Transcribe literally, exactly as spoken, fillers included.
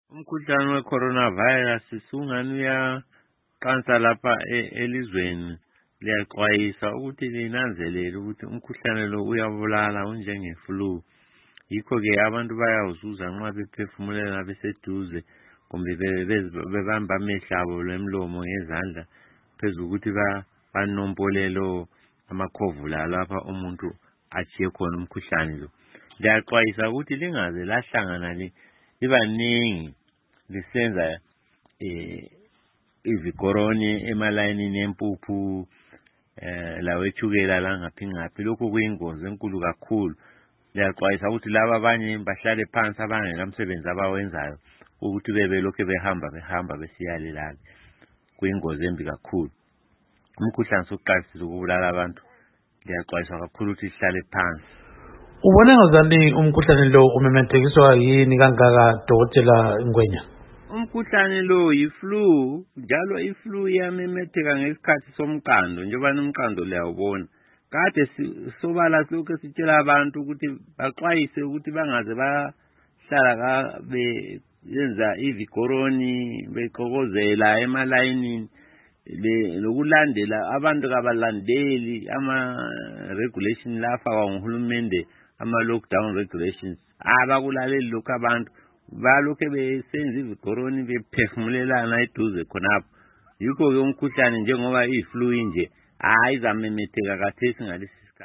Umkhuhlane we-coronavirus sungani uyaqansa lapha e- elizweni. Liyaxwayisa ukuthi linanzelele ukuthi umkhuhlane lo uyabulala unjenge-flu. Yikho-ke abantu bayawuzuza nxa bephefumulela beseduze kumbe be- be- bebamba amehlo abo lemlomo ngezandla phezu ukuthi ba- banompolelo amakhovula lapha umuntu achiye khona umkhuhlane lo. Liyaxwayisa ukuthi lingaze lahlangana li- libaningi lisenza eh izikoroni emalayinini empuphu eh lawethukela la ngaphi ngaphi. Lokho kuyingozi enkulu kakhulu. Liyaxwayisa ukuthi laba abanye bahlale phansi abangela umsebenzi abawenzayo ukuthi bebe lokho behamba behamba besiyalelana. Kuyingozi embi kakhulu. Umkhuhlane sokuqalisile ukubulala abantu. Liyaxwayisa kakhulu ukuthi sihlale phansi. Ubone ngazani umkhuhlane lo umemethekiswa yini kangaka Dokotela Ngwenya? Umkhuhlane lo yi-flu, njalo i-flu iyamemetheka ngesikhathi somqando njengoba umqando liyawubona. Kade sobala lokho sitshela abantu ukuthi baxwayise ukuthi bangaze bahlala ka benza ivikoroni bexokozela emalayinini lokulandela abantu kabalandeli ama regulation lafakwa nguhulumende ama lockdown regulations. Abakulaleli lokho abantu balokho besenza ivikoroni bephefumulelana eduze khonapho. Yikho ke umkhuhlane njengoba i-flu nje ayizamemetheka kathesi ngalesi